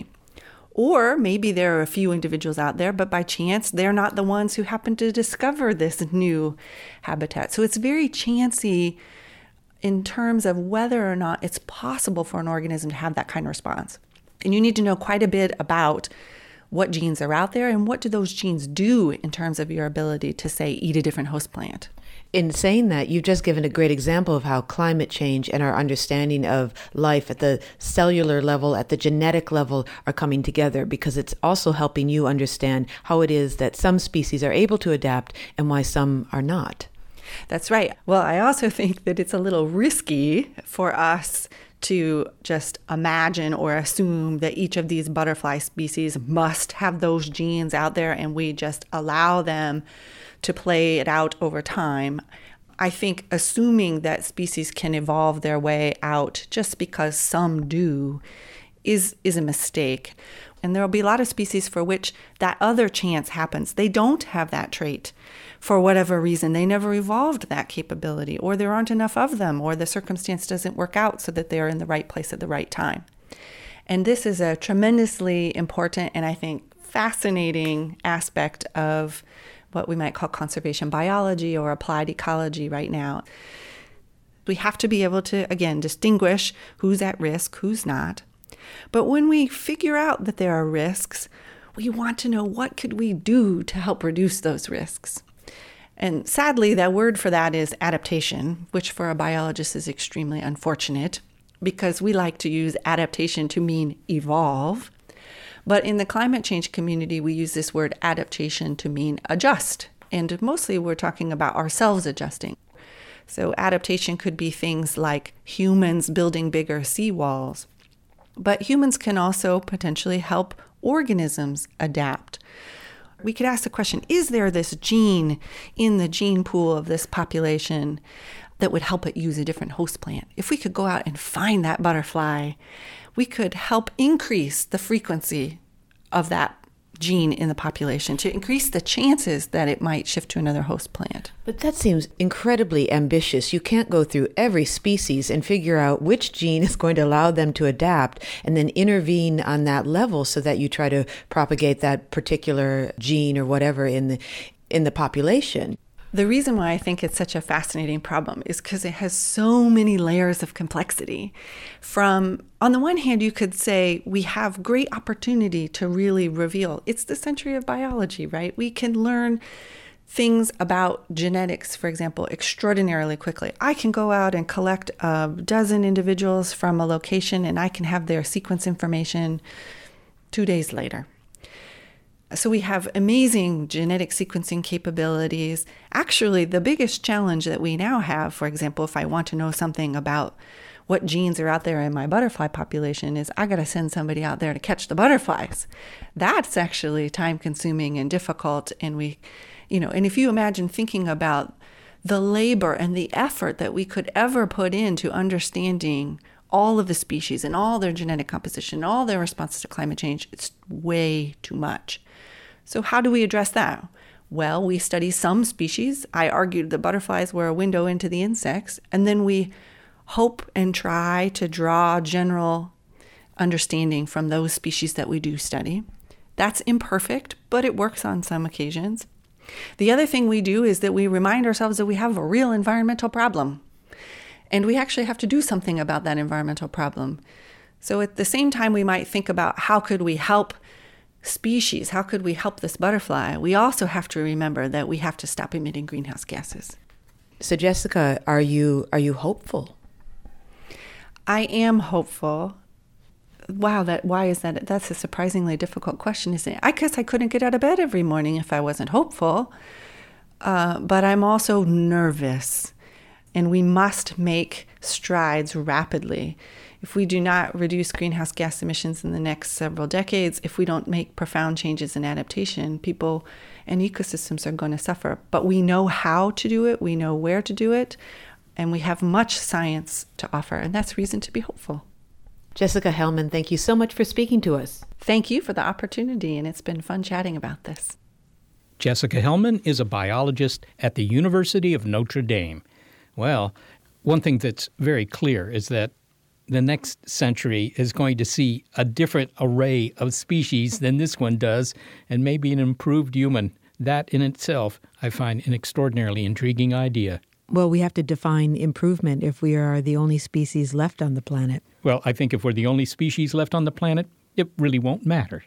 Or maybe there are a few individuals out there, but by chance, they're not the ones who happen to discover this new habitat. So it's very chancy in terms of whether or not it's possible for an organism to have that kind of response. And you need to know quite a bit about what genes are out there and what do those genes do in terms of your ability to, say, eat a different host plant. In saying that, you've just given a great example of how climate change and our understanding of life at the cellular level, at the genetic level, are coming together, because it's also helping you understand how it is that some species are able to adapt and why some are not. That's right. Well, I also think that it's a little risky for us to just imagine or assume that each of these butterfly species must have those genes out there and we just allow them to play it out over time. I think assuming that species can evolve their way out just because some do is is a mistake. And there will be a lot of species for which that other chance happens. They don't have that trait for whatever reason. They never evolved that capability, or there aren't enough of them, or the circumstance doesn't work out so that they're in the right place at the right time. And this is a tremendously important and I think fascinating aspect of what we might call conservation biology or applied ecology right now. We have to be able to, again, distinguish who's at risk, who's not. But when we figure out that there are risks, we want to know what could we do to help reduce those risks. And sadly, that word for that is adaptation, which for a biologist is extremely unfortunate because we like to use adaptation to mean evolve. But in the climate change community, we use this word adaptation to mean adjust. And mostly we're talking about ourselves adjusting. So adaptation could be things like humans building bigger seawalls. But humans can also potentially help organisms adapt. We could ask the question, is there this gene in the gene pool of this population that would help it use a different host plant? If we could go out and find that butterfly, we could help increase the frequency of that gene in the population to increase the chances that it might shift to another host plant. But that seems incredibly ambitious. You can't go through every species and figure out which gene is going to allow them to adapt and then intervene on that level so that you try to propagate that particular gene or whatever in the in the population. The reason why I think it's such a fascinating problem is because it has so many layers of complexity. From, on the one hand, you could say we have great opportunity to really reveal. It's the century of biology, right? We can learn things about genetics, for example, extraordinarily quickly. I can go out and collect a dozen individuals from a location and I can have their sequence information two days later. So we have amazing genetic sequencing capabilities. Actually, the biggest challenge that we now have, for example, if I want to know something about what genes are out there in my butterfly population, is I got to send somebody out there to catch the butterflies. That's actually time consuming and difficult. And we, you know, and if you imagine thinking about the labor and the effort that we could ever put into understanding all of the species and all their genetic composition, all their responses to climate change, it's way too much. So how do we address that? Well, we study some species. I argued the butterflies were a window into the insects, and then we hope and try to draw general understanding from those species that we do study. That's imperfect, but it works on some occasions. The other thing we do is that we remind ourselves that we have a real environmental problem, and we actually have to do something about that environmental problem. So at the same time, we might think about how could we help species, how could we help this butterfly? We also have to remember that we have to stop emitting greenhouse gases. So Jessica, are you are you hopeful? I am hopeful. Wow, that why is that? That's a surprisingly difficult question, isn't it? I guess I couldn't get out of bed every morning if I wasn't hopeful. Uh, but I'm also nervous, and we must make strides rapidly. If we do not reduce greenhouse gas emissions in the next several decades, if we don't make profound changes in adaptation, people and ecosystems are going to suffer. But we know how to do it, we know where to do it, and we have much science to offer, and that's reason to be hopeful. Jessica Hellman, thank you so much for speaking to us. Thank you for the opportunity, and it's been fun chatting about this. Jessica Hellman is a biologist at the University of Notre Dame. Well, one thing that's very clear is that the next century is going to see a different array of species than this one does, and maybe an improved human. That in itself, I find an extraordinarily intriguing idea. Well, we have to define improvement if we are the only species left on the planet. Well, I think if we're the only species left on the planet, it really won't matter.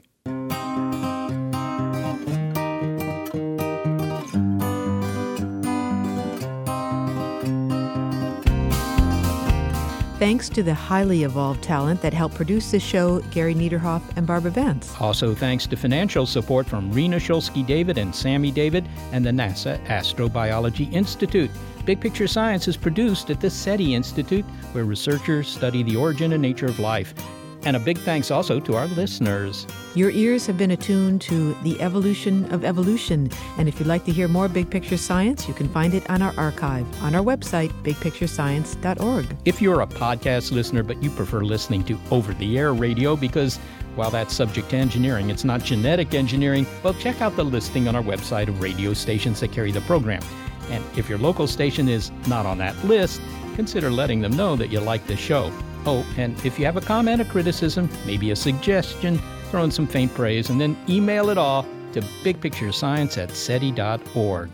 Thanks to the highly evolved talent that helped produce this show, Gary Niederhoff and Barbara Vance. Also thanks to financial support from Rena Shulsky-David and Sammy David and the NASA Astrobiology Institute. Big Picture Science is produced at the SETI Institute, where researchers study the origin and nature of life. And a big thanks also to our listeners. Your ears have been attuned to the evolution of evolution. And if you'd like to hear more Big Picture Science, you can find it on our archive on our website, big picture science dot org. If you're a podcast listener, but you prefer listening to over-the-air radio because, while that's subject to engineering, it's not genetic engineering, well, check out the listing on our website of radio stations that carry the program. And if your local station is not on that list, consider letting them know that you like the show. Oh, and if you have a comment or criticism, maybe a suggestion, throw in some faint praise, and then email it all to bigpicturescience at seti dot org.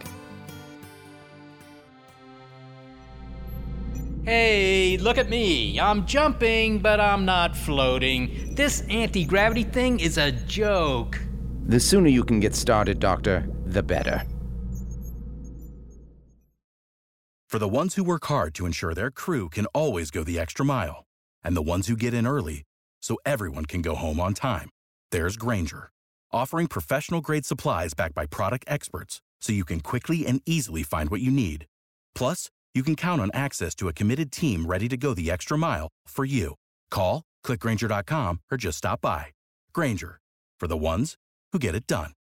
Hey, look at me. I'm jumping, but I'm not floating. This anti-gravity thing is a joke. The sooner you can get started, Doctor, the better. For the ones who work hard to ensure their crew can always go the extra mile, and the ones who get in early so everyone can go home on time, there's Grainger, offering professional-grade supplies backed by product experts so you can quickly and easily find what you need. Plus, you can count on access to a committed team ready to go the extra mile for you. Call, click Grainger dot com, or just stop by. Grainger, for the ones who get it done.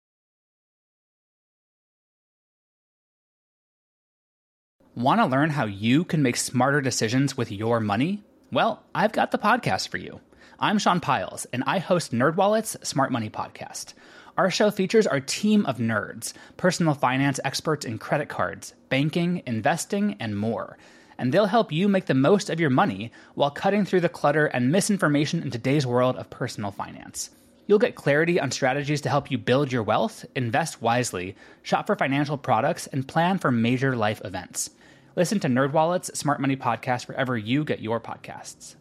Want to learn how you can make smarter decisions with your money? Well, I've got the podcast for you. I'm Sean Piles, and I host NerdWallet's Smart Money Podcast. Our show features our team of nerds, personal finance experts in credit cards, banking, investing, and more. And they'll help you make the most of your money while cutting through the clutter and misinformation in today's world of personal finance. You'll get clarity on strategies to help you build your wealth, invest wisely, shop for financial products, and plan for major life events. Listen to NerdWallet's Smart Money Podcast wherever you get your podcasts.